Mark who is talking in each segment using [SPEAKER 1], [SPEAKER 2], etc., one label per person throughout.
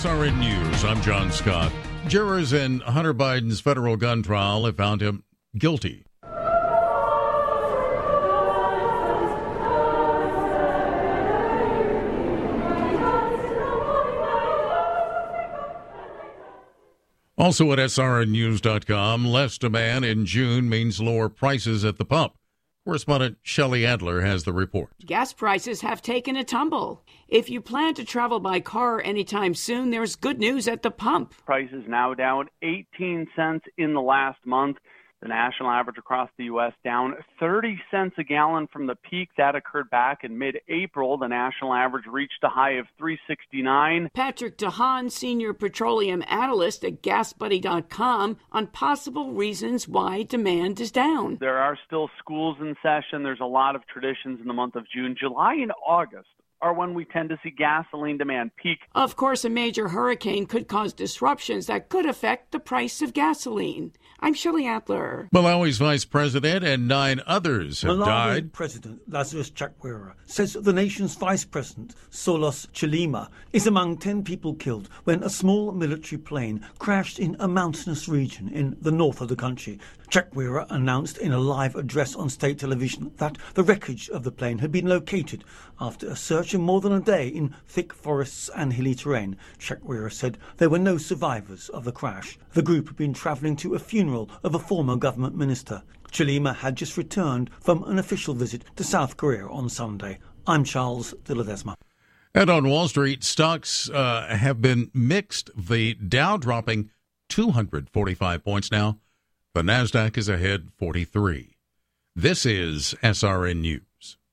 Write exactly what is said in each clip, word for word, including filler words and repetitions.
[SPEAKER 1] S R N News, I'm John Scott. Jurors in Hunter Biden's federal gun trial have found him guilty. Also at S R N news dot com, less demand in June means lower prices at the pump. Correspondent Shelley Adler has the report.
[SPEAKER 2] Gas prices have taken a tumble. If you plan to travel by car anytime soon, there's good news at the pump.
[SPEAKER 3] Prices now down eighteen cents in the last month. The national average across the U S down thirty cents a gallon from the peak. That occurred back in mid-April. The national average reached a high of three sixty-nine.
[SPEAKER 2] Patrick DeHaan, senior petroleum analyst at gas buddy dot com, on possible reasons why demand is down.
[SPEAKER 3] There are still schools in session. There's a lot of traditions in the month of June. July and August are when we tend to see gasoline demand peak.
[SPEAKER 2] Of course, a major hurricane could cause disruptions that could affect the price of gasoline. I'm Shelley Adler.
[SPEAKER 1] Malawi's vice president and nine others have
[SPEAKER 4] Malawi
[SPEAKER 1] died.
[SPEAKER 4] President Lazarus Chakwera says the nation's vice president, Solos Chilima, is among ten people killed when a small military plane crashed in a mountainous region in the north of the country. Chakwera announced in a live address on state television that the wreckage of the plane had been located after a search of more than a day in thick forests and hilly terrain. Chakwera said there were no survivors of the crash. The group had been travelling to a funeral of a former government minister. Chilima had just returned from an official visit to South Korea on Sunday. I'm Charles de Ledesma.
[SPEAKER 1] And on Wall Street, stocks uh, have been mixed. The Dow dropping two hundred forty-five points now. The NASDAQ is ahead forty-three. This is S R N News.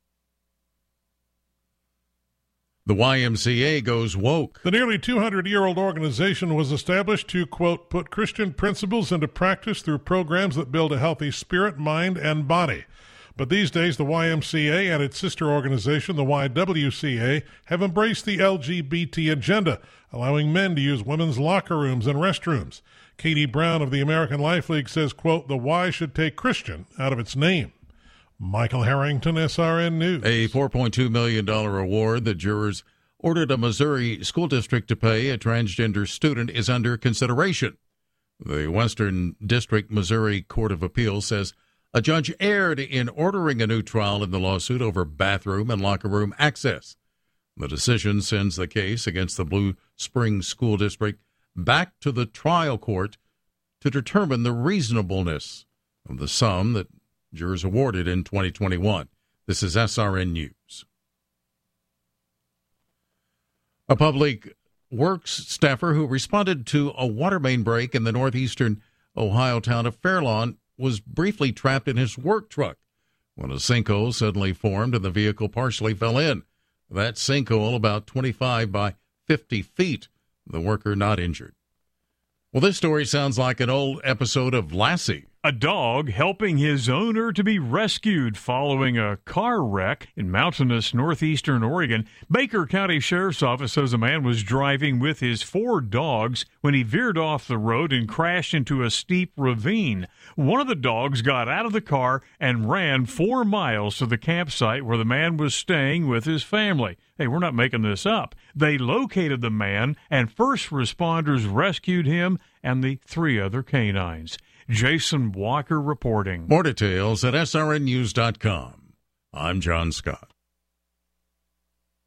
[SPEAKER 1] The Y M C A goes woke.
[SPEAKER 5] The nearly two hundred year old organization was established to, quote, put Christian principles into practice through programs that build a healthy spirit, mind, and body. But these days, the Y M C A and its sister organization, the Y W C A, have embraced the L G B T agenda, allowing men to use women's locker rooms and restrooms. Katie Brown of the American Life League says, quote, the Y should take Christian out of its name. Michael Harrington, S R N News.
[SPEAKER 1] A four point two million dollars award that jurors ordered a Missouri school district to pay a transgender student is under consideration. The Western District Missouri Court of Appeals says a judge erred in ordering a new trial in the lawsuit over bathroom and locker room access. The decision sends the case against the Blue Springs School District back to the trial court to determine the reasonableness of the sum that jurors awarded in twenty twenty-one. This is S R N News. A public works staffer who responded to a water main break in the northeastern Ohio town of Fairlawn was briefly trapped in his work truck when a sinkhole suddenly formed and the vehicle partially fell in. That sinkhole about twenty-five by fifty feet. The worker not injured. Well, this story sounds like an old episode of Lassie.
[SPEAKER 6] A dog helping his owner to be rescued following a car wreck in mountainous northeastern Oregon. Baker County Sheriff's Office says a man was driving with his four dogs when he veered off the road and crashed into a steep ravine. One of the dogs got out of the car and ran four miles to the campsite where the man was staying with his family. Hey, we're not making this up. They located the man, and first responders rescued him and the three other canines. Jason Walker reporting.
[SPEAKER 1] More details at S R N news dot com. I'm John Scott.